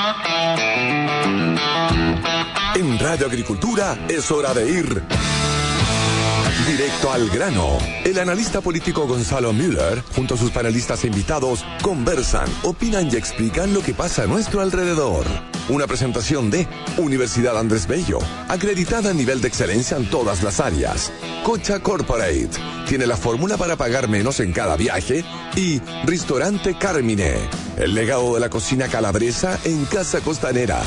En Radio Agricultura es hora de ir directo al grano. El analista político Gonzalo Müller, junto a sus panelistas e invitados, conversan, opinan y explican lo que pasa a nuestro alrededor. Una presentación de Universidad Andrés Bello, acreditada a nivel de excelencia en todas las áreas. Cocha Corporate, tiene la fórmula para pagar menos en cada viaje. Y Ristorante Carmine, el legado de la cocina calabresa en Casa Costanera.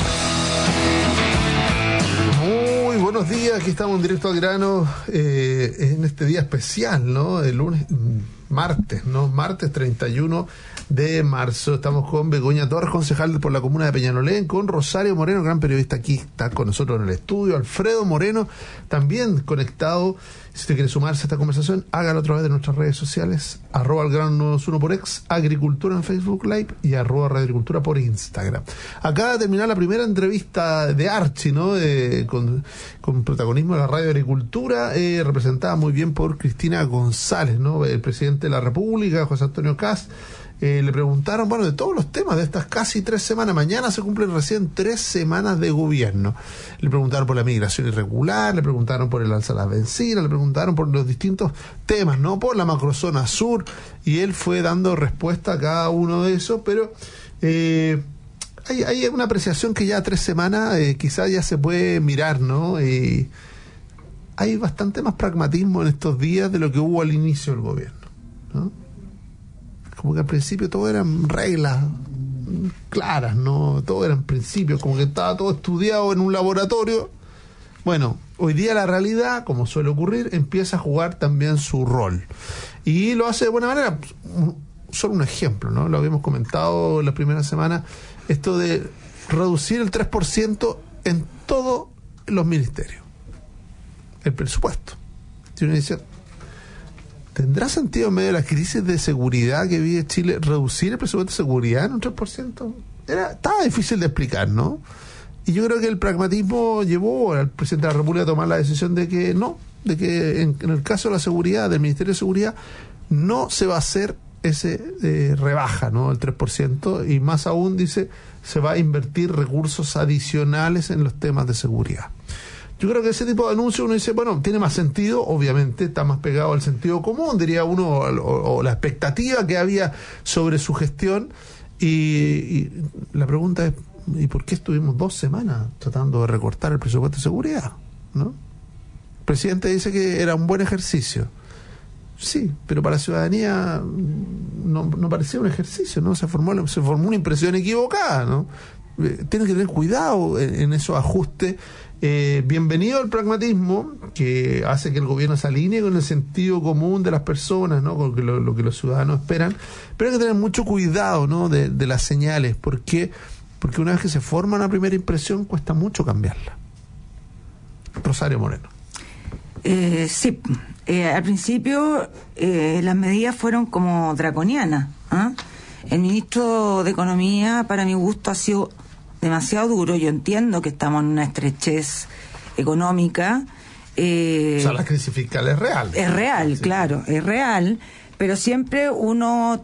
Buenos días, aquí estamos en directo al grano en este día especial, ¿no? El martes 31 de marzo. Estamos con Begoña Torres, concejal por la comuna de Peñalolén, con Rosario Moreno, gran periodista, aquí está con nosotros en el estudio, Alfredo Moreno, también conectado. Si usted quiere sumarse a esta conversación, hágalo a través de nuestras redes sociales, @algrano91 por X, Agricultura en Facebook Live y @Radioagricultura por Instagram. Acaba de terminar la primera entrevista de Archie, ¿no? Con protagonismo de la Radio Agricultura, representada muy bien por Cristina González, ¿no? El presidente de la República, José Antonio Kast. Le preguntaron, de todos los temas de estas casi 3 semanas. Mañana se cumplen recién 3 semanas de gobierno. Le preguntaron por la migración irregular, le preguntaron por el alza de las bencinas, le preguntaron por los distintos temas, ¿no? Por la macrozona sur, y él fue dando respuesta a cada uno de esos, pero hay una apreciación que ya a 3 semanas quizás ya se puede mirar, ¿no? Hay bastante más pragmatismo en estos días de lo que hubo al inicio del gobierno, ¿no? Como que al principio todo eran reglas claras, ¿no? Todo eran principios, como que estaba todo estudiado en un laboratorio. Bueno, hoy día la realidad, como suele ocurrir, empieza a jugar también su rol. Y lo hace de buena manera. Solo un ejemplo, ¿no? Lo habíamos comentado en las primeras semanas, esto de reducir el 3% en todos los ministerios. El presupuesto. Si uno dice, ¿tendrá sentido en medio de la crisis de seguridad que vive Chile reducir el presupuesto de seguridad en un 3%? Estaba difícil de explicar, ¿no? Y yo creo que el pragmatismo llevó al presidente de la República a tomar la decisión de que no, de que en el caso de la seguridad, del Ministerio de Seguridad, no se va a hacer ese rebaja, ¿no? El 3%, y más aún, dice, se va a invertir recursos adicionales en los temas de seguridad. Yo creo que ese tipo de anuncio uno dice, tiene más sentido, obviamente, está más pegado al sentido común, diría uno, o la expectativa que había sobre su gestión, y la pregunta es, ¿y por qué estuvimos 2 semanas tratando de recortar el presupuesto de seguridad? ¿No? El presidente dice que era un buen ejercicio. Sí, pero para la ciudadanía no parecía un ejercicio, ¿no? Se formó una impresión equivocada, ¿no? Tienen que tener cuidado en esos ajustes. Bienvenido al pragmatismo, que hace que el gobierno se alinee con el sentido común de las personas, ¿no? Con lo que los ciudadanos esperan, pero hay que tener mucho cuidado, ¿no? de las señales, porque una vez que se forma una primera impresión cuesta mucho cambiarla. Rosario Moreno. Sí, al principio las medidas fueron como draconianas, ¿eh? El ministro de Economía, para mi gusto, ha sido demasiado duro. Yo entiendo que estamos en una estrechez económica. O sea, la crisis fiscal es real. Es real, sí. Claro, es real, pero siempre uno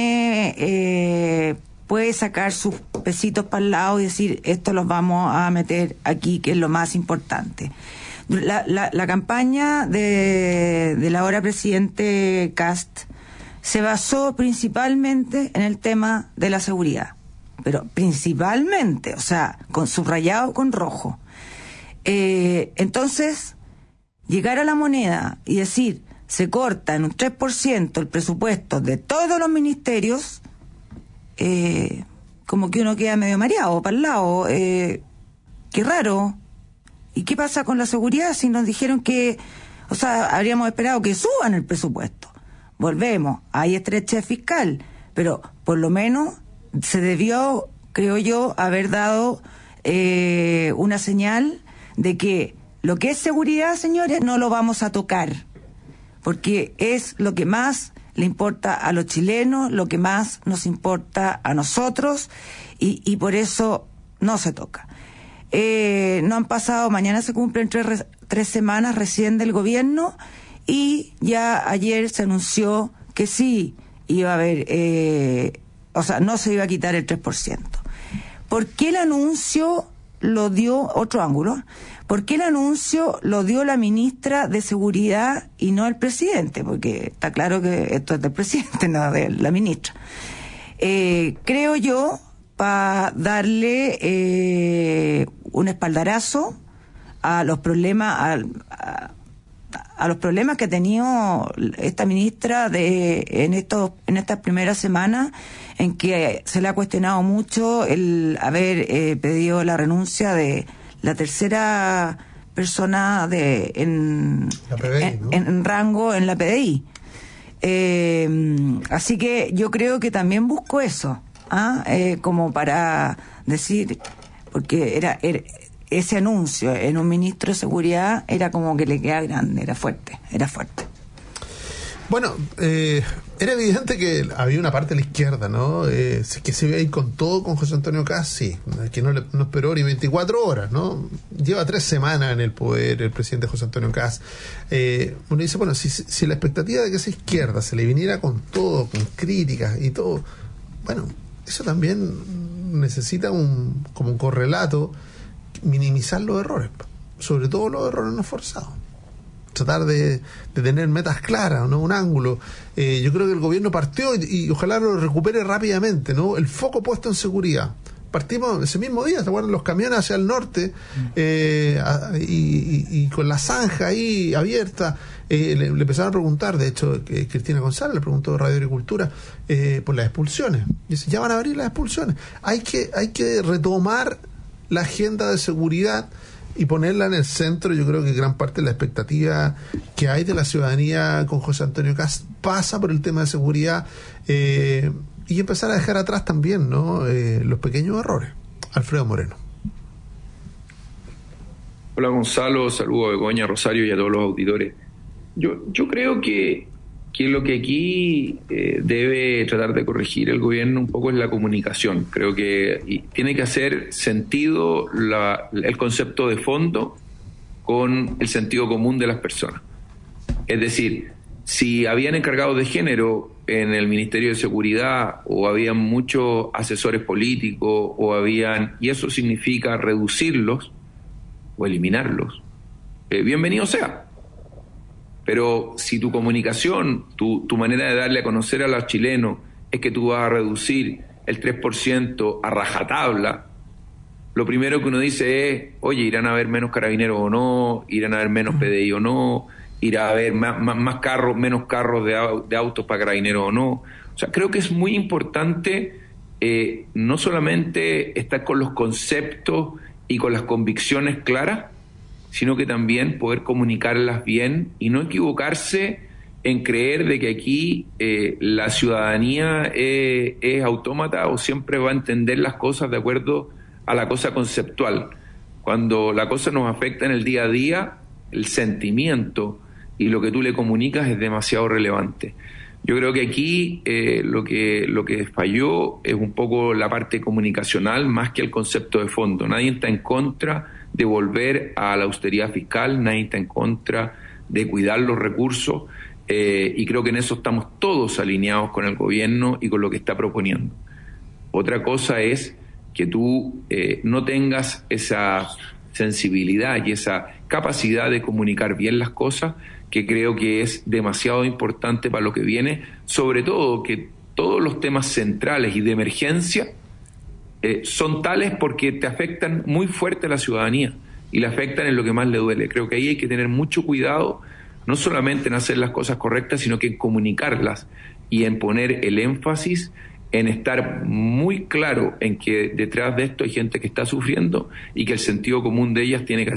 puede sacar sus pesitos para el lado y decir, esto los vamos a meter aquí, que es lo más importante. La campaña del ahora presidente Kast se basó principalmente en el tema de la seguridad, pero principalmente, o sea, con subrayado con rojo. Entonces, llegar a la moneda y decir, se corta en un 3% el presupuesto de todos los ministerios, como que uno queda medio mareado para el lado. Qué raro. ¿Y qué pasa con la seguridad si nos dijeron que, habríamos esperado que suban el presupuesto? Volvemos, hay estrechez fiscal, pero por lo menos se debió, creo yo, haber dado una señal de que lo que es seguridad, señores, no lo vamos a tocar, porque es lo que más le importa a los chilenos, lo que más nos importa a nosotros, y por eso no se toca. No han pasado, mañana se cumplen 3 semanas recién del gobierno, y ya ayer se anunció que sí iba a haber, no se iba a quitar el 3%. ¿por qué el anuncio lo dio, otro ángulo, por qué el anuncio lo dio la ministra de Seguridad y no el presidente? Porque está claro que esto es del presidente, no de la ministra. Creo yo, para darle un espaldarazo a los problemas, a los problemas que ha tenido esta ministra en estas primeras semanas, en que se le ha cuestionado mucho el haber pedido la renuncia de la tercera persona en la PDI, ¿no? en rango en la PDI. Así que yo creo que también busco eso, como para decir, porque era ese anuncio en un ministro de Seguridad era como que le queda grande, era fuerte. Bueno, era evidente que había una parte de la izquierda, ¿no? Que se iba a ir con todo con José Antonio Kast, sí, que no esperó ni 24 horas, ¿no? Lleva 3 semanas en el poder el presidente José Antonio Kast. Uno dice, bueno, si la expectativa de que esa izquierda se le viniera con todo, con críticas y todo, bueno, eso también necesita como un correlato, minimizar los errores, sobre todo los errores no forzados. Tratar de tener metas claras, ¿no? Un ángulo. Yo creo que el gobierno partió y ojalá lo recupere rápidamente, ¿no? El foco puesto en seguridad. Partimos ese mismo día, ¿se acuerdan? Los camiones hacia el norte y con la zanja ahí abierta. Le empezaron a preguntar, de hecho, Cristina González le preguntó de Radio Agricultura por las expulsiones. Y dice, ya van a abrir las expulsiones. Hay que retomar la agenda de seguridad y ponerla en el centro. Yo creo que gran parte de la expectativa que hay de la ciudadanía con José Antonio Kast pasa por el tema de seguridad y empezar a dejar atrás también, ¿no? Los pequeños errores. Alfredo Moreno. Hola Gonzalo, saludo a Begoña, Rosario y a todos los auditores. Yo creo que lo que aquí debe tratar de corregir el gobierno un poco es la comunicación. Creo que tiene que hacer sentido el concepto de fondo con el sentido común de las personas. Es decir, si habían encargados de género en el Ministerio de Seguridad o habían muchos asesores políticos y eso significa reducirlos o eliminarlos, bienvenido sea. Pero si tu comunicación, tu manera de darle a conocer a los chilenos es que tú vas a reducir el 3% a rajatabla, lo primero que uno dice es, oye, ¿irán a haber menos carabineros o no? ¿Irán a haber menos PDI o no? ¿Irá a haber más carros, menos carros de autos para carabineros o no? O sea, creo que es muy importante no solamente estar con los conceptos y con las convicciones claras, sino que también poder comunicarlas bien y no equivocarse en creer de que aquí la ciudadanía es autómata o siempre va a entender las cosas de acuerdo a la cosa conceptual. Cuando la cosa nos afecta en el día a día, el sentimiento y lo que tú le comunicas es demasiado relevante. Yo creo que aquí lo que falló es un poco la parte comunicacional más que el concepto de fondo. Nadie está en contra de volver a la austeridad fiscal, nadie está en contra de cuidar los recursos y creo que en eso estamos todos alineados con el gobierno y con lo que está proponiendo. Otra cosa es que tú no tengas esa sensibilidad y esa capacidad de comunicar bien las cosas, que creo que es demasiado importante para lo que viene, sobre todo que todos los temas centrales y de emergencia son tales porque te afectan muy fuerte a la ciudadanía y le afectan en lo que más le duele. Creo que ahí hay que tener mucho cuidado, no solamente en hacer las cosas correctas, sino que en comunicarlas y en poner el énfasis en estar muy claro en que detrás de esto hay gente que está sufriendo y que el sentido común de ellas tiene que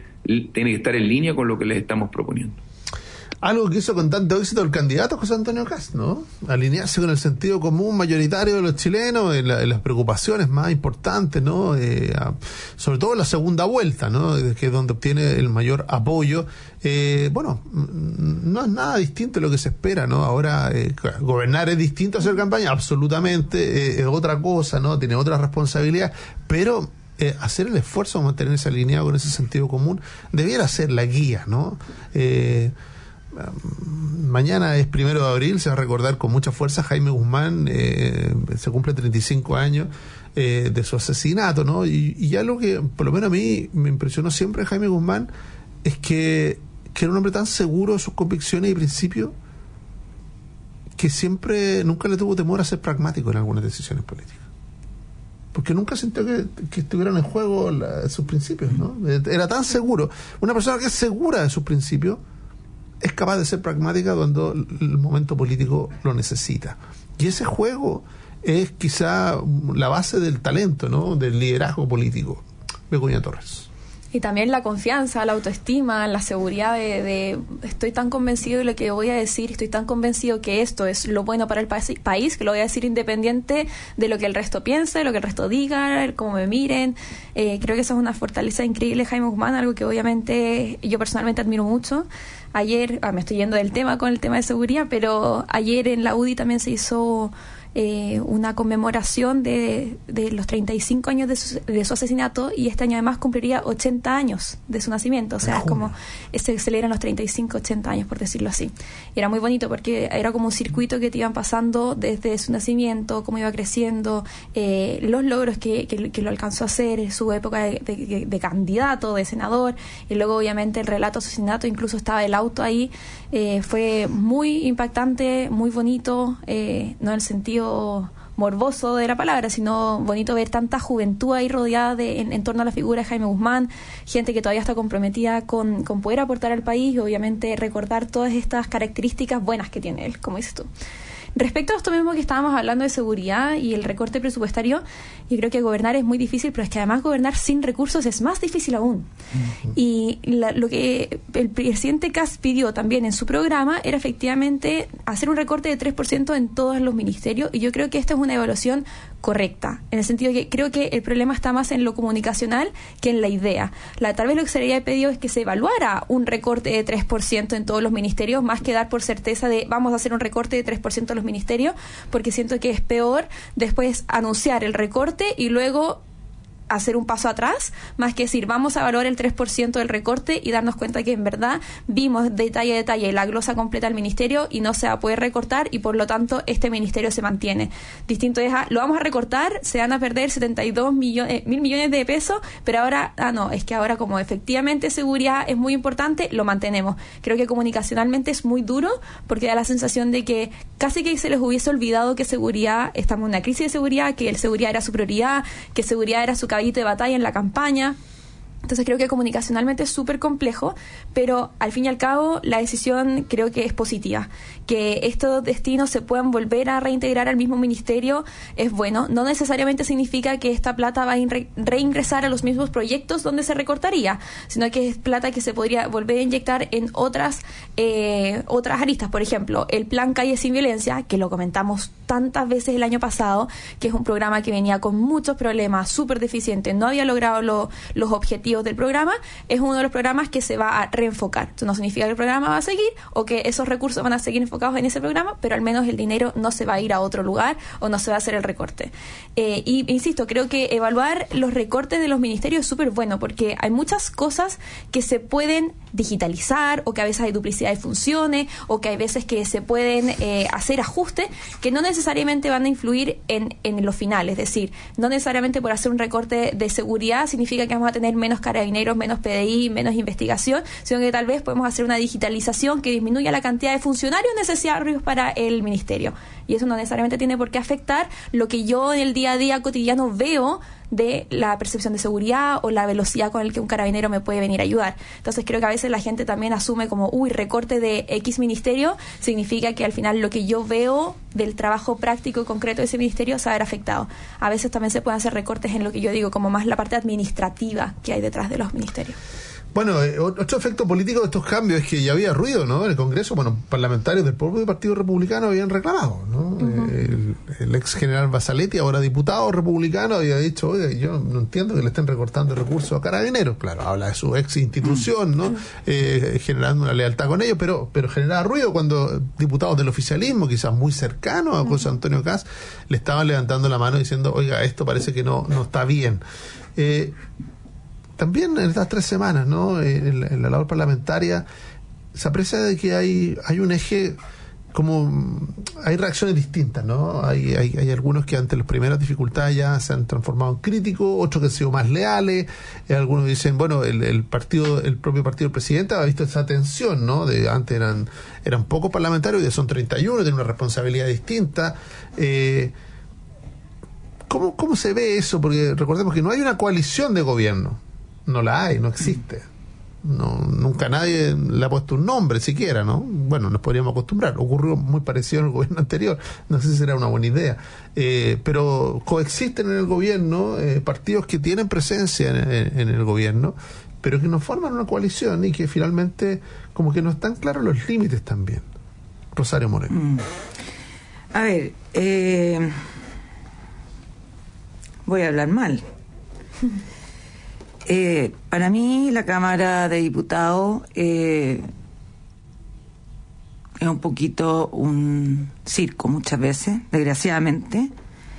estar en línea con lo que les estamos proponiendo. Algo que hizo con tanto éxito el candidato José Antonio Kast, ¿no? Alinearse con el sentido común mayoritario de los chilenos en las preocupaciones más importantes, ¿no? Sobre todo en la segunda vuelta, ¿no? Que es donde obtiene el mayor apoyo. Bueno, no es nada distinto a lo que se espera, ¿no? Ahora, gobernar es distinto a hacer campaña, absolutamente, es otra cosa, ¿no? Tiene otra responsabilidad, pero hacer el esfuerzo de mantenerse alineado con ese sentido común debiera ser la guía, ¿no? Mañana es 1 de abril, se va a recordar con mucha fuerza Jaime Guzmán, se cumple 35 años, de su asesinato, ¿no? Y algo que por lo menos a mí me impresionó siempre de Jaime Guzmán es que era un hombre tan seguro de sus convicciones y principios que nunca le tuvo temor a ser pragmático en algunas decisiones políticas. Porque nunca sintió que estuvieran en juego sus principios, ¿no? Era tan seguro. Una persona que es segura de sus principios es capaz de ser pragmática cuando el momento político lo necesita. Y ese juego es quizá la base del talento, ¿no? Del liderazgo político. Begoña Torres. Y también la confianza, la autoestima, la seguridad de estoy tan convencido de lo que voy a decir, estoy tan convencido que esto es lo bueno para el país, que lo voy a decir independiente de lo que el resto piense, de lo que el resto diga, cómo me miren. Creo que eso es una fortaleza increíble, Jaime Guzmán, algo que obviamente yo personalmente admiro mucho. Ayer, me estoy yendo del tema con el tema de seguridad, pero ayer en la UDI también se hizo una conmemoración de los 35 años de su asesinato, y este año además cumpliría 80 años de su nacimiento, o sea, es como se celebran los 35, 80 años, por decirlo así. Y era muy bonito porque era como un circuito que te iban pasando desde su nacimiento, cómo iba creciendo, los logros que lo alcanzó a hacer, su época de candidato, de senador, y luego obviamente el relato de su asesinato, incluso estaba el auto ahí. Fue muy impactante, muy bonito, no en el sentido morboso de la palabra, sino bonito ver tanta juventud ahí rodeada en torno a la figura de Jaime Guzmán, gente que todavía está comprometida con poder aportar al país y obviamente recordar todas estas características buenas que tiene él, como dices tú. Respecto a esto mismo que estábamos hablando de seguridad y el recorte presupuestario, yo creo que gobernar es muy difícil, pero es que además gobernar sin recursos es más difícil aún. Uh-huh. Y lo que el presidente Kast pidió también en su programa era efectivamente hacer un recorte de 3% en todos los ministerios, y yo creo que esta es una evaluación correcta, en el sentido de que creo que el problema está más en lo comunicacional que en la idea. Tal vez lo que se le había pedido es que se evaluara un recorte de 3% en todos los ministerios, más que dar por certeza de vamos a hacer un recorte de 3% en los ministerios, porque siento que es peor después anunciar el recorte y luego hacer un paso atrás, más que decir vamos a evaluar el 3% del recorte y darnos cuenta que en verdad vimos detalle a detalle la glosa completa del ministerio y no se va a poder recortar, y por lo tanto este ministerio se mantiene. Distinto es lo vamos a recortar, se van a perder 72 mil millones de pesos, pero ahora, no, es que ahora como efectivamente seguridad es muy importante, lo mantenemos. Creo que comunicacionalmente es muy duro, porque da la sensación de que casi que se les hubiese olvidado que seguridad, estamos en una crisis de seguridad, que el seguridad era su prioridad, que seguridad era su caballito de batalla en la campaña. Entonces creo que comunicacionalmente es súper complejo, pero al fin y al cabo la decisión creo que es positiva. Que estos destinos se puedan volver a reintegrar al mismo ministerio es bueno. No necesariamente significa que esta plata va a reingresar a los mismos proyectos donde se recortaría, sino que es plata que se podría volver a inyectar en otras aristas. Por ejemplo, el Plan Calle Sin Violencia, que lo comentamos tantas veces el año pasado, que es un programa que venía con muchos problemas, súper deficiente, no había logrado los objetivos del programa, es uno de los programas que se va a reenfocar. Esto no significa que el programa va a seguir o que esos recursos van a seguir enfocados en ese programa, pero al menos el dinero no se va a ir a otro lugar o no se va a hacer el recorte. Y insisto, creo que evaluar los recortes de los ministerios es súper bueno, porque hay muchas cosas que se pueden digitalizar, o que a veces hay duplicidad de funciones, o que hay veces que se pueden hacer ajustes que no necesariamente van a influir en lo final. Es decir, no necesariamente por hacer un recorte de seguridad significa que vamos a tener menos carabineros, menos PDI, menos investigación, sino que tal vez podemos hacer una digitalización que disminuya la cantidad de funcionarios necesarios para el ministerio. Y eso no necesariamente tiene por qué afectar lo que yo en el día a día cotidiano veo de la percepción de seguridad o la velocidad con la que un carabinero me puede venir a ayudar. Entonces creo que a veces la gente también asume como, recorte de X ministerio significa que al final lo que yo veo del trabajo práctico y concreto de ese ministerio se va a ver afectado. A veces también se pueden hacer recortes en lo que yo digo como más la parte administrativa que hay detrás de los ministerios. Bueno, otro efecto político de estos cambios es que ya había ruido, ¿no? En el Congreso, parlamentarios del propio Partido Republicano habían reclamado, ¿no? Uh-huh. El ex general Basaletti, ahora diputado republicano, había dicho, oye, yo no entiendo que le estén recortando recursos a Carabineros. Claro, habla de su ex institución, ¿no? Generando una lealtad con ellos, pero generaba ruido cuando diputados del oficialismo, quizás muy cercanos a José Antonio Kast, le estaban levantando la mano diciendo, oiga, esto parece que no está bien. También en estas 3 semanas, ¿no? En la labor parlamentaria se aprecia de que hay un eje hay reacciones distintas, ¿no? Hay algunos que ante las primeras dificultades ya se han transformado en críticos, otros que han sido más leales, algunos dicen, bueno, el propio partido del presidente ha visto esa tensión, ¿no? Antes eran pocos parlamentarios, ya son 31, tienen una responsabilidad distinta. ¿Cómo se ve eso? Porque recordemos que no hay una coalición de gobierno, no la hay, no existe. Nunca nadie le ha puesto un nombre siquiera, ¿no? Bueno, nos podríamos acostumbrar. Ocurrió muy parecido en el gobierno anterior. No sé si será una buena idea. Pero coexisten en el gobierno partidos que tienen presencia en el gobierno, pero que no forman una coalición y que finalmente como que no están claros los límites también. Rosario Moreno. A ver, voy a hablar mal. Para mí la Cámara de Diputados es un poquito un circo muchas veces, desgraciadamente.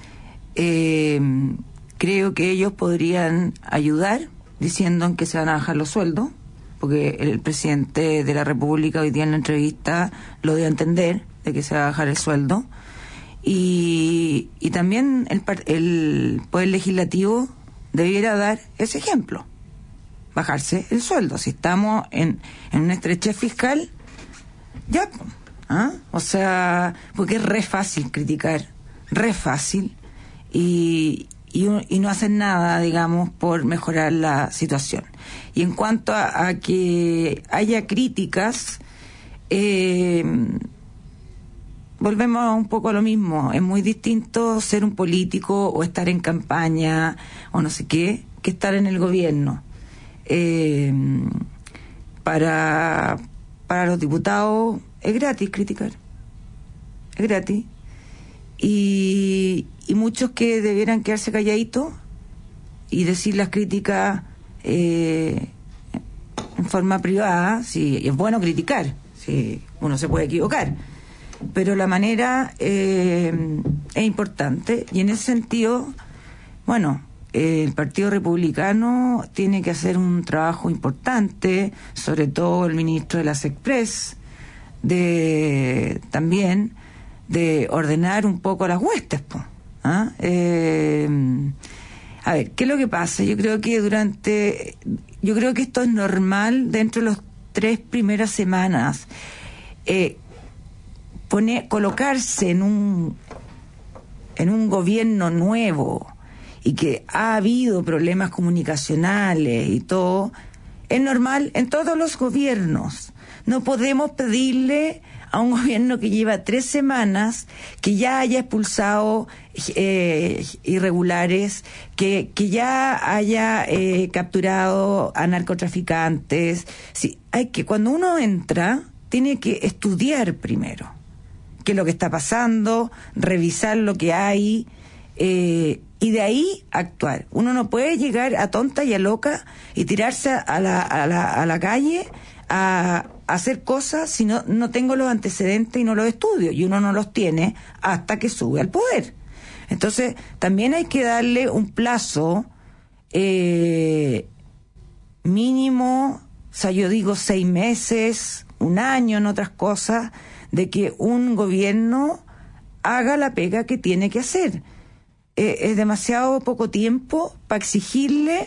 Creo que ellos podrían ayudar diciendo en que se van a bajar los sueldos, porque el presidente de la República hoy día en la entrevista lo dio a entender de que se va a bajar el sueldo. Y también el Poder Legislativo debiera dar ese ejemplo, bajarse el sueldo. Si estamos en una estrechez fiscal, ya, o sea, porque es re fácil criticar, re fácil, y no hacer nada, digamos, por mejorar la situación. Y en cuanto a que haya críticas, volvemos un poco a lo mismo. Es muy distinto ser un político o estar en campaña o no sé qué, que estar en el gobierno. Para los diputados es gratis criticar. Es gratis. Y muchos que debieran quedarse calladitos y decir las críticas en forma privada. Sí, es bueno criticar, sí, uno se puede equivocar, pero la manera es importante, y en ese sentido, bueno, el Partido Republicano tiene que hacer un trabajo importante, sobre todo el ministro de la SECPRES, también de ordenar un poco las huestes, a ver, ¿qué es lo que pasa? Yo creo que esto es normal dentro de las 3 primeras semanas. Colocarse en un gobierno nuevo y que ha habido problemas comunicacionales y todo, es normal en todos los gobiernos. No podemos pedirle a un gobierno que lleva 3 semanas que ya haya expulsado irregulares, que ya haya capturado a narcotraficantes. Sí, cuando uno entra, tiene que estudiar primero qué es lo que está pasando, revisar lo que hay, y de ahí actuar. Uno no puede llegar a tonta y a loca y tirarse a la calle a hacer cosas si no tengo los antecedentes y no los estudio, y uno no los tiene hasta que sube al poder. Entonces también hay que darle un plazo mínimo, o sea, yo digo 6 meses, 1 año en otras cosas, de que un gobierno haga la pega que tiene que hacer. Es demasiado poco tiempo para exigirle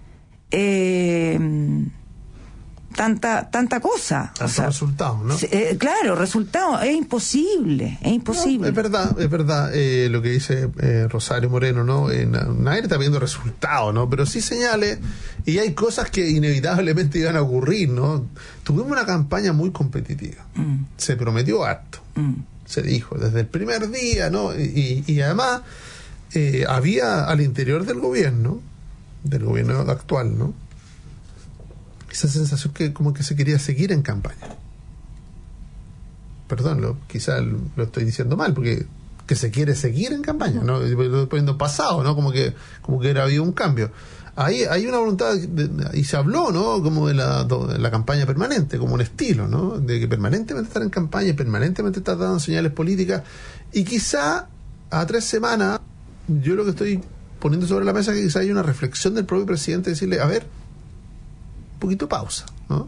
tanta cosa. Resultados, ¿no? Claro, resultados. Es imposible. No, es verdad lo que dice Rosario Moreno, ¿no? Nadie está viendo resultados, ¿no? Pero sí señales, y hay cosas que inevitablemente iban a ocurrir, ¿no? Tuvimos una campaña muy competitiva. Se prometió harto. Se dijo desde el primer día, ¿no? Y además había al interior del gobierno actual, ¿no? Esa sensación que como que se quería seguir en campaña. Perdón, quizás lo estoy diciendo mal, porque que se quiere seguir en campaña, ¿no? Lo estoy poniendo pasado, ¿no? Como que era habido un cambio. Ahí hay una voluntad, y se habló, ¿no? Como de la campaña permanente, como un estilo, ¿no? De que permanentemente estar en campaña y permanentemente estar dando señales políticas, y quizá a 3 semanas, yo lo que estoy poniendo sobre la mesa es que quizá hay una reflexión del propio presidente, decirle, a ver, un poquito pausa, ¿no?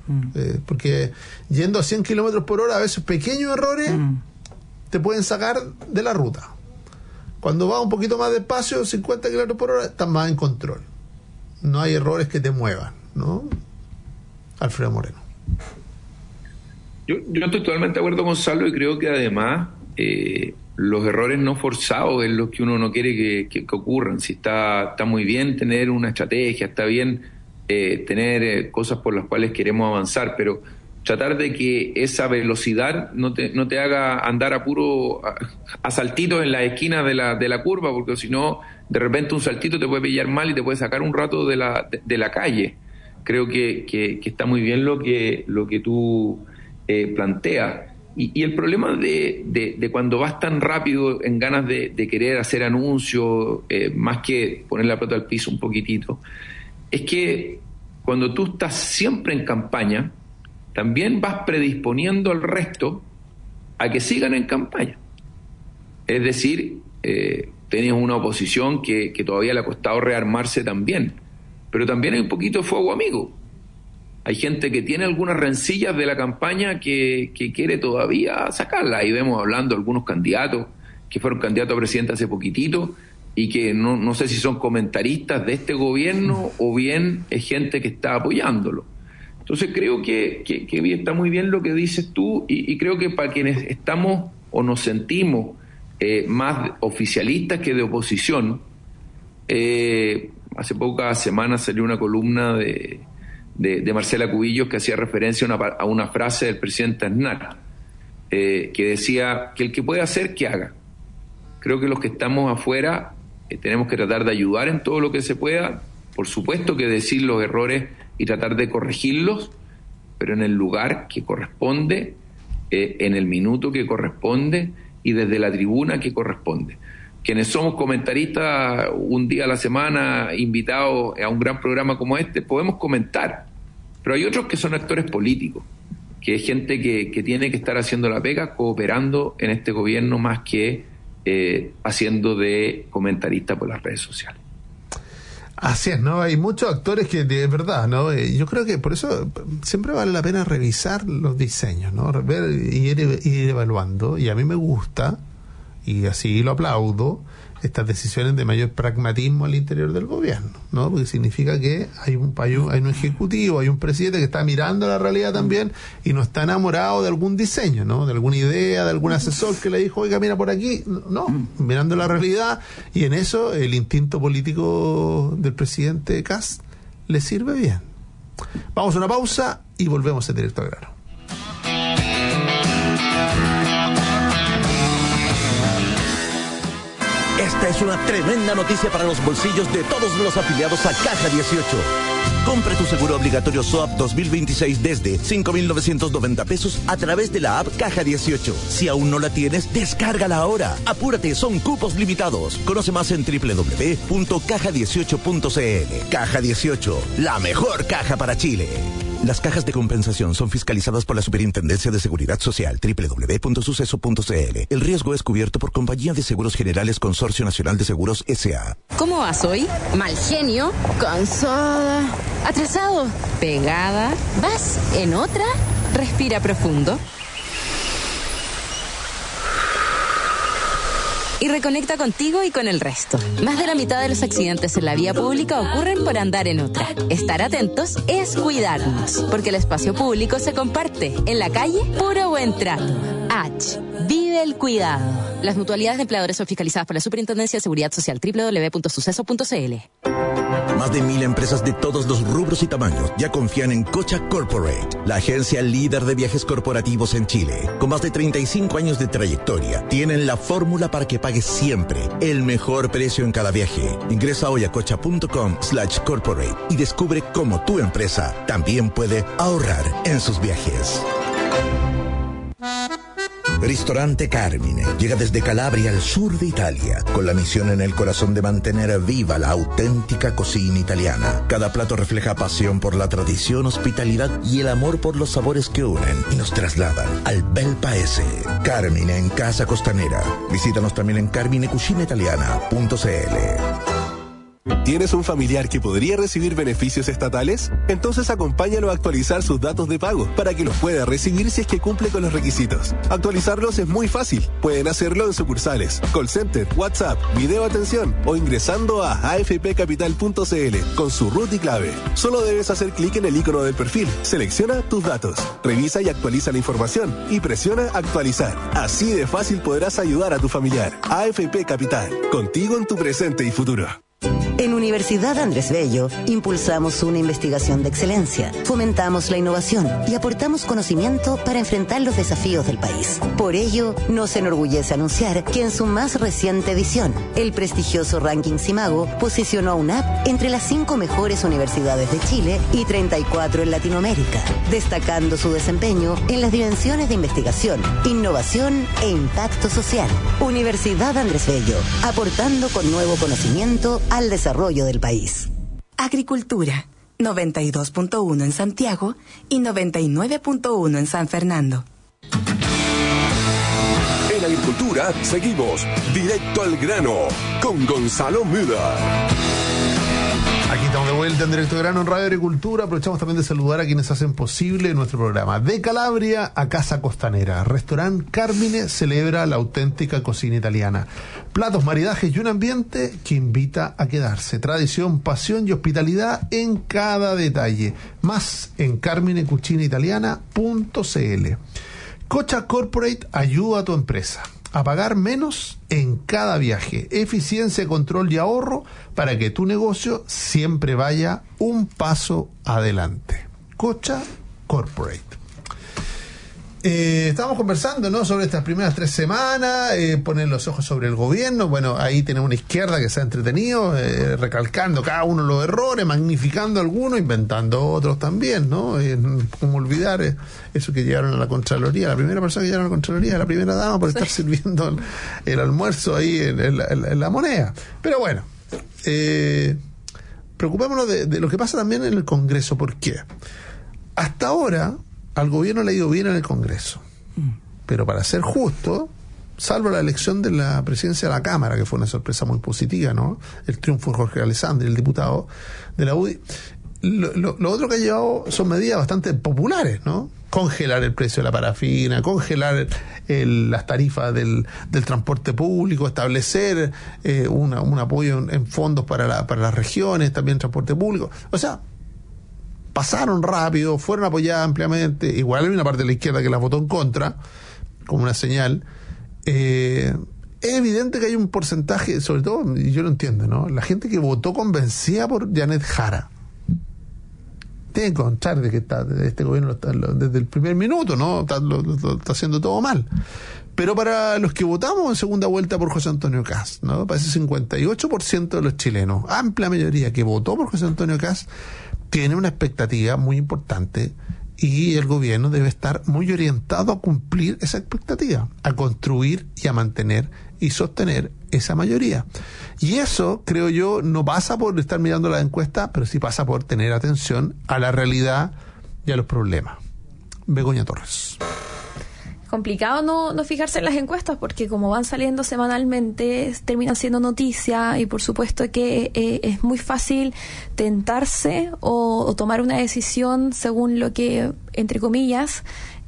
Porque yendo a 100 kilómetros por hora, a veces pequeños errores te pueden sacar de la ruta. Cuando vas un poquito más despacio, 50 kilómetros por hora, estás más en control. No hay errores que te muevan, ¿no? Alfredo Moreno. Yo estoy totalmente de acuerdo con Gonzalo, y creo que además los errores no forzados es lo que uno no quiere que ocurran. Si está muy bien tener una estrategia, está bien tener cosas por las cuales queremos avanzar, pero tratar de que esa velocidad no te haga andar a saltitos en la esquina de la curva, porque si no, de repente un saltito te puede pillar mal y te puede sacar un rato de la calle. Creo que está muy bien lo que tú planteas. Y el problema de cuando vas tan rápido en ganas de querer hacer anuncios, más que poner la pelota al piso un poquitito, es que cuando tú estás siempre en campaña, también vas predisponiendo al resto a que sigan en campaña. Es decir, tenías una oposición que todavía le ha costado rearmarse también, pero también hay un poquito de fuego amigo. Hay gente que tiene algunas rencillas de la campaña que quiere todavía sacarla. Ahí vemos hablando algunos candidatos que fueron candidatos a presidente hace poquitito y que no sé si son comentaristas de este gobierno o bien es gente que está apoyándolo. Entonces creo que está muy bien lo que dices tú, y creo que para quienes estamos o nos sentimos más oficialistas que de oposición, hace pocas semanas salió una columna de Marcela Cubillos que hacía referencia a una frase del presidente Aznar, que decía que el que puede hacer, que haga. Creo que los que estamos afuera tenemos que tratar de ayudar en todo lo que se pueda, por supuesto que decir los errores y tratar de corregirlos, pero en el lugar que corresponde, en el minuto que corresponde y desde la tribuna que corresponde. Quienes somos comentaristas un día a la semana, invitados a un gran programa como este, podemos comentar, pero hay otros que son actores políticos, que es gente que tiene que estar haciendo la pega, cooperando en este gobierno más que haciendo de comentarista por las redes sociales. Así es, ¿no? Hay muchos actores que de verdad, ¿no? Yo creo que por eso siempre vale la pena revisar los diseños, ¿no? Ver y ir evaluando. Y a mí me gusta, y así lo aplaudo, estas decisiones de mayor pragmatismo al interior del gobierno, ¿no? Porque significa que hay un ejecutivo, hay un presidente que está mirando la realidad también y no está enamorado de algún diseño, ¿no? De alguna idea, de algún asesor que le dijo, oiga, mira por aquí. No, mirando la realidad, y en eso el instinto político del presidente Kast le sirve bien. Vamos a una pausa y volvemos en Directo al Grano. Esta es una tremenda noticia para los bolsillos de todos los afiliados a Caja 18. Compre tu seguro obligatorio SOAP 2026 desde 5,990 pesos a través de la app Caja 18. Si aún no la tienes, descárgala ahora. Apúrate, son cupos limitados. Conoce más en www.caja18.cl. Caja 18, la mejor caja para Chile. Las cajas de compensación son fiscalizadas por la Superintendencia de Seguridad Social, www.suceso.cl. El riesgo es cubierto por Compañía de Seguros Generales Consorcio Nacional de Seguros S.A. ¿Cómo vas hoy? Mal genio, cansada, atrasado, pegada. ¿Vas en otra? Respira profundo. Y reconecta contigo y con el resto. Más de la mitad de los accidentes en la vía pública ocurren por andar en otra. Estar atentos es cuidarnos, porque el espacio público se comparte. En la calle, puro buen trato. H. Vive el cuidado. Las mutualidades de empleadores son fiscalizadas por la Superintendencia de Seguridad Social, www.suceso.cl. Más de 1,000 empresas de todos los rubros y tamaños ya confían en Cocha Corporate, la agencia líder de viajes corporativos en Chile. Con más de 35 años de trayectoria, tienen la fórmula para que pagues siempre el mejor precio en cada viaje. Ingresa hoy a cocha.com/corporate y descubre cómo tu empresa también puede ahorrar en sus viajes. Ristorante Carmine llega desde Calabria al sur de Italia, con la misión en el corazón de mantener viva la auténtica cocina italiana. Cada plato refleja pasión por la tradición, hospitalidad y el amor por los sabores que unen y nos trasladan al bel paese. Carmine en Casa Costanera. Visítanos también en carminecucinaitaliana.cl. ¿Tienes un familiar que podría recibir beneficios estatales? Entonces acompáñalo a actualizar sus datos de pago para que los pueda recibir si es que cumple con los requisitos. Actualizarlos es muy fácil. Pueden hacerlo en sucursales, call center, WhatsApp, video atención o ingresando a afpcapital.cl con su RUT y clave. Solo debes hacer clic en el icono del perfil, selecciona tus datos, revisa y actualiza la información y presiona actualizar. Así de fácil podrás ayudar a tu familiar. AFP Capital, contigo en tu presente y futuro. En Universidad Andrés Bello impulsamos una investigación de excelencia, fomentamos la innovación y aportamos conocimiento para enfrentar los desafíos del país. Por ello, nos enorgullece anunciar que en su más reciente edición, el prestigioso ranking Simago posicionó a UNAP entre las 5 mejores universidades de Chile y 34 en Latinoamérica, destacando su desempeño en las dimensiones de investigación, innovación e impacto social. Universidad Andrés Bello, aportando con nuevo conocimiento al desarrollo del país. Agricultura, 92.1 en Santiago y 99.1 en San Fernando. En Agricultura seguimos directo al grano con Gonzalo Müller. Aquí estamos de vuelta en Directo Grano en Radio Agricultura. Aprovechamos también de saludar a quienes hacen posible nuestro programa. De Calabria a Casa Costanera, Restaurant Carmine celebra la auténtica cocina italiana. Platos, maridajes y un ambiente que invita a quedarse. Tradición, pasión y hospitalidad en cada detalle. Más en carminecucinaitaliana.cl. Cocha Corporate ayuda a tu empresa a pagar menos en cada viaje. Eficiencia, control y ahorro para que tu negocio siempre vaya un paso adelante. Cocha Corporate. Estábamos conversando, ¿no?, sobre estas primeras 3 semanas, poner los ojos sobre el gobierno. Bueno, ahí tenemos una izquierda que se ha entretenido, recalcando cada uno los errores, magnificando algunos, inventando otros también, ¿no? Como olvidar eso que llegaron a la Contraloría, la primera persona que llegaron a la Contraloría, la primera dama, por estar sirviendo el almuerzo ahí en la moneda. Pero bueno, preocupémonos de lo que pasa también en el Congreso. ¿Por qué? Hasta ahora al gobierno le ha ido bien en el Congreso, pero para ser justo, salvo la elección de la presidencia de la Cámara, que fue una sorpresa muy positiva, ¿no?, el triunfo de Jorge Alessandri, el diputado de la UDI, lo otro que ha llevado son medidas bastante populares, ¿no? Congelar el precio de la parafina, congelar las tarifas del transporte público, establecer un apoyo en fondos para las regiones, también transporte público. O sea, pasaron rápido, fueron apoyadas ampliamente. Igual hay una parte de la izquierda que las votó en contra, como una señal. Es evidente que hay un porcentaje, sobre todo, y yo lo entiendo, ¿no?, la gente que votó convencida por Janet Jara. Tiene que contar de que este gobierno desde el primer minuto, ¿no?, lo está haciendo todo mal. Pero para los que votamos en segunda vuelta por José Antonio Kast, ¿no?, para ese 58% de los chilenos, amplia mayoría que votó por José Antonio Kast, tiene una expectativa muy importante y el gobierno debe estar muy orientado a cumplir esa expectativa, a construir y a mantener y sostener esa mayoría. Y eso, creo yo, no pasa por estar mirando la encuesta, pero sí pasa por tener atención a la realidad y a los problemas. Begoña Torres. Complicado no fijarse en las encuestas porque como van saliendo semanalmente terminan siendo noticia y por supuesto que es muy fácil tentarse o tomar una decisión según lo que, entre comillas,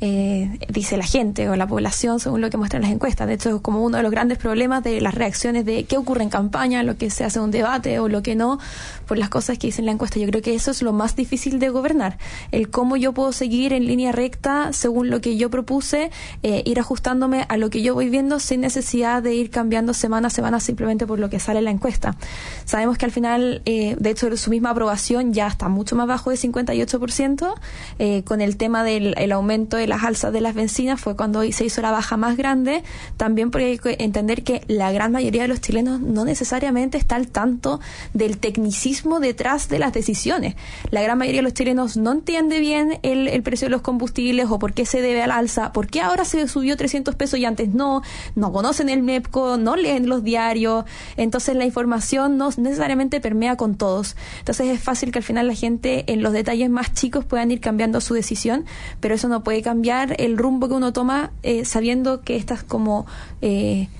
dice la gente o la población según lo que muestran las encuestas. De hecho, es como uno de los grandes problemas de las reacciones de qué ocurre en campaña, lo que se hace en un debate o lo que no, por las cosas que dicen la encuesta. Yo creo que eso es lo más difícil de gobernar, el cómo yo puedo seguir en línea recta según lo que yo propuse, ir ajustándome a lo que yo voy viendo sin necesidad de ir cambiando semana a semana simplemente por lo que sale en la encuesta. Sabemos que al final, de hecho, su misma aprobación ya está mucho más bajo de 58%, con el tema del aumento de las alzas de las bencinas fue cuando se hizo la baja más grande, también porque hay que entender que la gran mayoría de los chilenos no necesariamente está al tanto del tecnicismo detrás de las decisiones. La gran mayoría de los chilenos no entiende bien el precio de los combustibles o por qué se debe al alza, por qué ahora se subió 300 pesos y antes no conocen el MEPCO, no leen los diarios, entonces la información no necesariamente permea con todos. Entonces es fácil que al final la gente en los detalles más chicos puedan ir cambiando su decisión, pero eso no puede cambiar el rumbo que uno toma sabiendo que estas como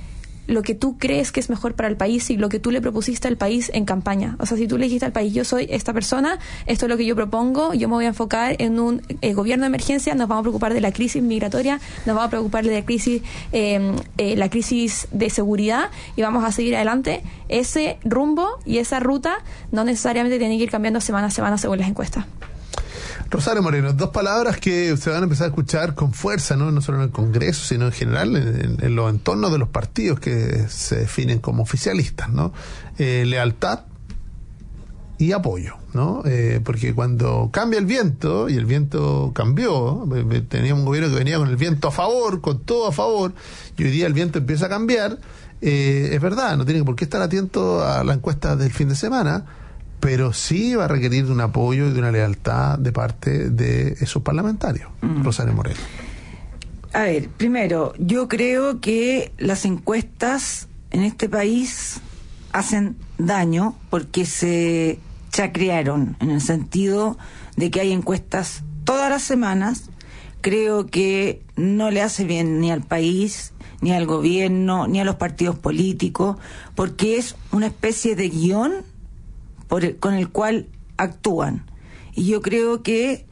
lo que tú crees que es mejor para el país y lo que tú le propusiste al país en campaña. O sea, si tú le dijiste al país, yo soy esta persona, esto es lo que yo propongo, yo me voy a enfocar en un gobierno de emergencia, nos vamos a preocupar de la crisis migratoria, nos vamos a preocupar de la crisis de seguridad y vamos a seguir adelante. Ese rumbo y esa ruta no necesariamente tiene que ir cambiando semana a semana según las encuestas. Rosario Moreno, 2 palabras que se van a empezar a escuchar con fuerza, no solo en el Congreso, sino en general en los entornos de los partidos que se definen como oficialistas, ¿no? Lealtad y apoyo, ¿no? Porque cuando cambia el viento, y el viento cambió, teníamos un gobierno que venía con el viento a favor, con todo a favor, y hoy día el viento empieza a cambiar. Es verdad, no tiene por qué estar atento a la encuesta del fin de semana, pero sí va a requerir de un apoyo y de una lealtad de parte de esos parlamentarios. Rosario Moreno. A ver, primero, yo creo que las encuestas en este país hacen daño porque se chacrearon, en el sentido de que hay encuestas todas las semanas. Creo que no le hace bien ni al país, ni al gobierno, ni a los partidos políticos, porque es una especie de guión con el cual actúan. Y yo creo que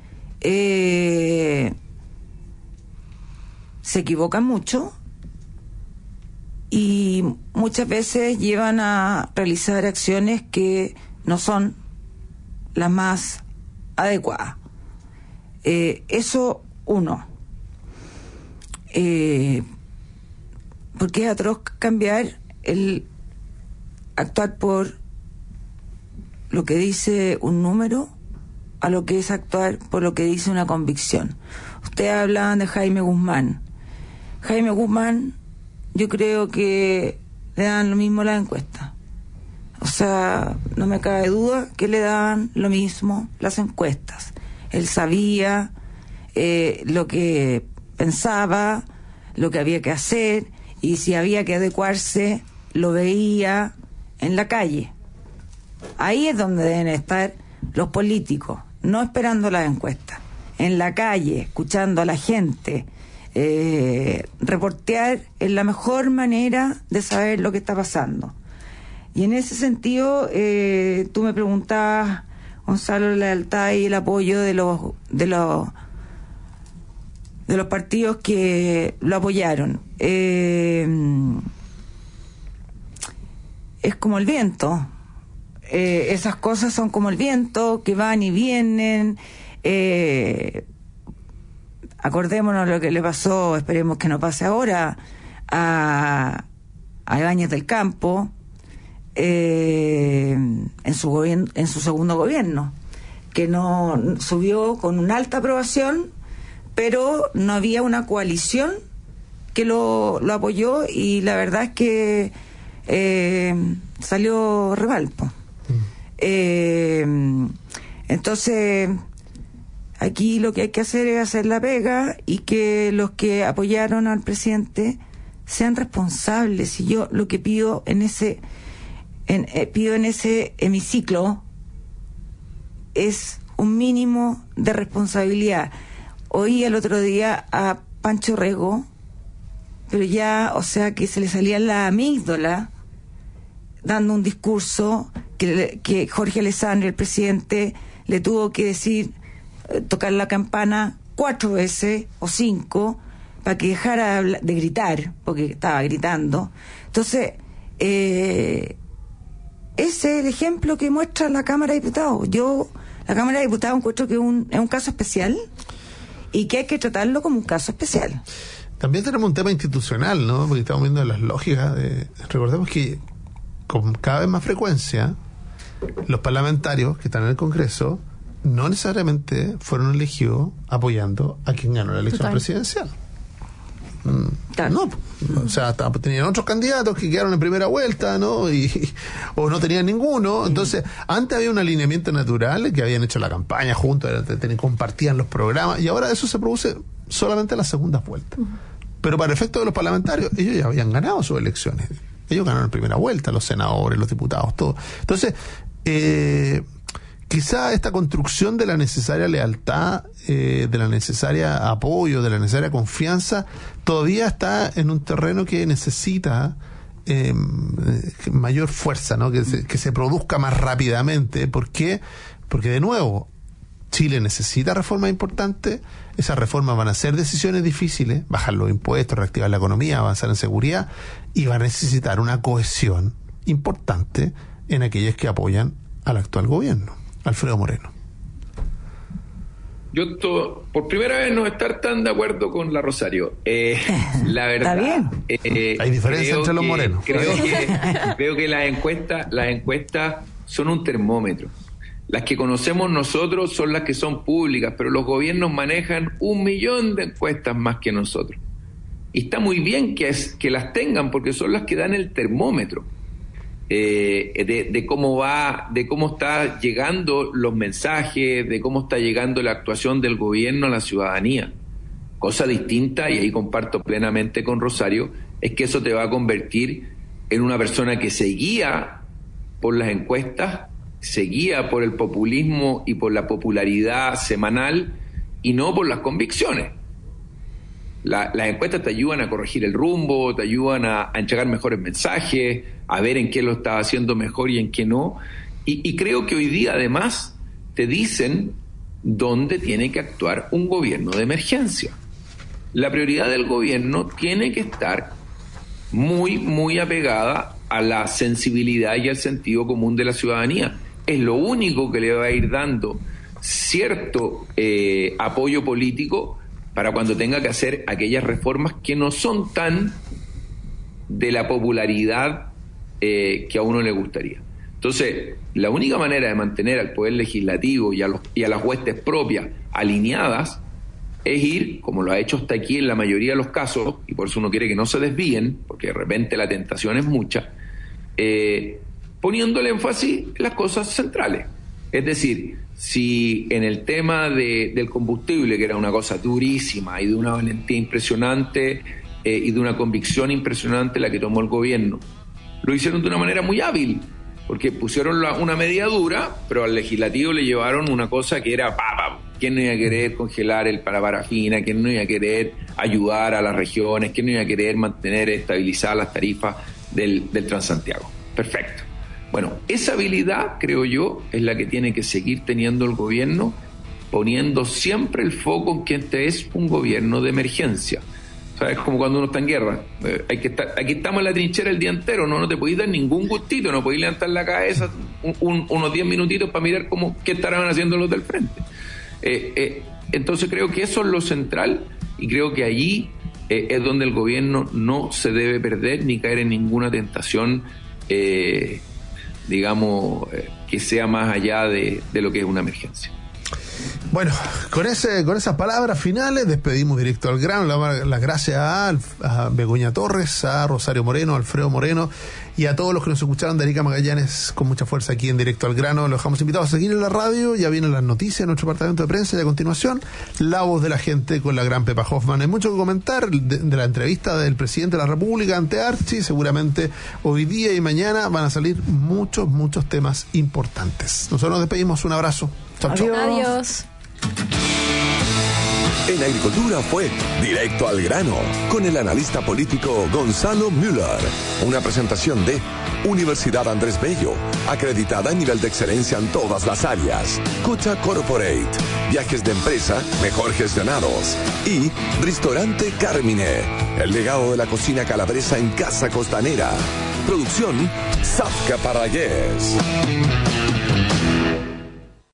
se equivocan mucho y muchas veces llevan a realizar acciones que no son las más adecuadas. Eso, uno. Porque es atroz cambiar el actuar por lo que dice un número a lo que es actuar por lo que dice una convicción. Ustedes hablaban de Jaime Guzmán. Jaime Guzmán, yo creo que le dan lo mismo la encuesta. O sea, no me cabe duda que le daban lo mismo las encuestas. Él sabía lo que pensaba, lo que había que hacer, y si había que adecuarse, lo veía en la calle. Ahí es donde deben estar los políticos, no esperando las encuestas, en la calle, escuchando a la gente. Reportear es la mejor manera de saber lo que está pasando. Y en ese sentido, tú me preguntabas, Gonzalo, la lealtad y el apoyo de los partidos que lo apoyaron. Es como el viento. Esas cosas son como el viento, que van y vienen. Acordémonos lo que le pasó, esperemos que no pase ahora, a Ibáñez del Campo en su segundo gobierno, que no subió con una alta aprobación, pero no había una coalición que lo apoyó, y la verdad es que salió revalpo. Entonces aquí lo que hay que hacer es hacer la pega, y que los que apoyaron al presidente sean responsables. Y yo lo que pido en ese hemiciclo es un mínimo de responsabilidad. Oí el otro día a Pancho Rego, pero ya, o sea, que se le salía la amígdala dando un discurso que Jorge Alessandri, el presidente, le tuvo que decir, tocar la campana 4 veces o 5 para que dejara de gritar, porque estaba gritando. Entonces, ese es el ejemplo que muestra la Cámara de Diputados. La Cámara de Diputados encuentro que es un caso especial, y que hay que tratarlo como un caso especial. También tenemos un tema institucional, ¿no? Porque estamos viendo las lógicas recordemos que con cada vez más frecuencia los parlamentarios que están en el Congreso no necesariamente fueron elegidos apoyando a quien ganó la elección presidencial. No, o sea, tenían otros candidatos que quedaron en primera vuelta, ¿no? O no tenían ninguno. Entonces, antes había un alineamiento natural, que habían hecho la campaña juntos, compartían los programas, y ahora eso se produce solamente en las segundas vueltas. Pero para efecto de los parlamentarios, ellos ya habían ganado sus elecciones. Ellos ganaron en primera vuelta, los senadores, los diputados, todo. Entonces, quizá esta construcción de la necesaria lealtad, de la necesaria apoyo, de la necesaria confianza, todavía está en un terreno que necesita mayor fuerza, ¿no? Que se produzca más rápidamente. ¿Por qué? Porque de nuevo, Chile necesita reformas importantes. Esas reformas van a ser decisiones difíciles, bajar los impuestos, reactivar la economía, avanzar en seguridad, y va a necesitar una cohesión importante en aquellas que apoyan al actual gobierno. Alfredo Moreno. Yo por primera vez no estar tan de acuerdo con la Rosario. La verdad. Está bien. Hay diferencia entre los morenos. Creo que las encuestas son un termómetro. Las que conocemos nosotros son las que son públicas, pero los gobiernos manejan 1 millón de encuestas más que nosotros. Y está muy bien que las tengan, porque son las que dan el termómetro de cómo va, de cómo está llegando los mensajes, de cómo está llegando la actuación del gobierno a la ciudadanía. Cosa distinta, y ahí comparto plenamente con Rosario, es que eso te va a convertir en una persona que se guía por las encuestas, se guía por el populismo y por la popularidad semanal, y no por las convicciones. Las encuestas te ayudan a corregir el rumbo, te ayudan a entregar mejores mensajes, a ver en qué lo estás haciendo mejor y en qué no. Y creo que hoy día, además, te dicen dónde tiene que actuar un gobierno de emergencia. La prioridad del gobierno tiene que estar muy, muy apegada a la sensibilidad y al sentido común de la ciudadanía. Es lo único que le va a ir dando cierto apoyo político para cuando tenga que hacer aquellas reformas que no son tan de la popularidad que a uno le gustaría. Entonces, la única manera de mantener al Poder Legislativo y a las huestes propias alineadas es ir, como lo ha hecho hasta aquí en la mayoría de los casos, y por eso uno quiere que no se desvíen, porque de repente la tentación es mucha, poniendo el énfasis en las cosas centrales. Es decir, si en el tema del combustible, que era una cosa durísima y de una valentía impresionante y de una convicción impresionante la que tomó el gobierno, lo hicieron de una manera muy hábil, porque pusieron una medida dura, pero al legislativo le llevaron una cosa que era ¿quién no iba a querer congelar el parafina? ¿Quién no iba a querer ayudar a las regiones? ¿Quién no iba a querer mantener estabilizadas las tarifas del Transantiago? Perfecto. Bueno, esa habilidad, creo yo, es la que tiene que seguir teniendo el gobierno, poniendo siempre el foco en que este es un gobierno de emergencia. ¿Sabes? Como cuando uno está en guerra. Aquí estamos en la trinchera el día entero, no te podéis dar ningún gustito, no podéis levantar la cabeza unos 10 minutitos para mirar qué estarán haciendo los del frente. Entonces creo que eso es lo central, y creo que allí es donde el gobierno no se debe perder ni caer en ninguna tentación que sea más allá de lo que es una emergencia. Bueno, con esas palabras finales despedimos directo al grano. Las gracias a Begoña Torres, a Rosario Moreno, a Alfredo Moreno y a todos los que nos escucharon de Erika Magallanes con mucha fuerza aquí en Directo al Grano. Los dejamos invitados a seguir en la radio. Ya vienen las noticias de nuestro departamento de prensa, y a continuación La Voz de la Gente con la gran Pepa Hoffman. Hay mucho que comentar de la entrevista del presidente de la República ante Archie. Seguramente hoy día y mañana van a salir muchos temas importantes. Nosotros nos despedimos. Un abrazo. Chau, chau. Adiós. En Agricultura fue Directo al Grano con el analista político Gonzalo Müller. Una presentación de Universidad Andrés Bello, acreditada en nivel de excelencia en todas las áreas. Cocha Corporate, viajes de empresa mejor gestionados. Y Restaurante Carmine, el legado de la cocina calabresa en Casa Costanera. Producción Zafka Parragués.